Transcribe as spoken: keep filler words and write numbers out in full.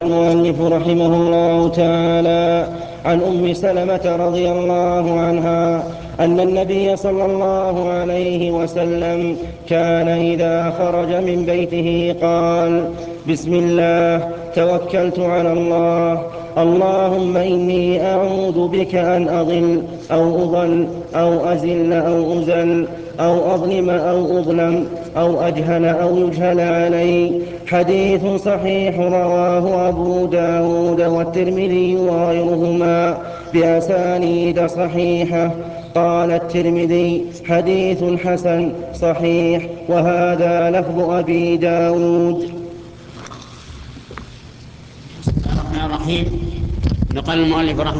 المؤلف رحمه الله تعالى عن أم سلمة رضي الله عنها أن النبي صلى الله عليه وسلم كان إذا خرج من بيته قال: بسم الله توكلت على الله، اللهم إني أعوذ بك أن أضل أو أضل أو أزل أو أزل أو أظلم أو أظلم أو أجهل أو يجهل علي. حديث صحيح رواه أبو داود والترمذي وغيرهما بأسانيد صحيحة. قال الترمذي: حديث حسن صحيح. وهذا لفظ أبي داود. بسم الله الرحمن الرحيم. نقل المؤلف رحمه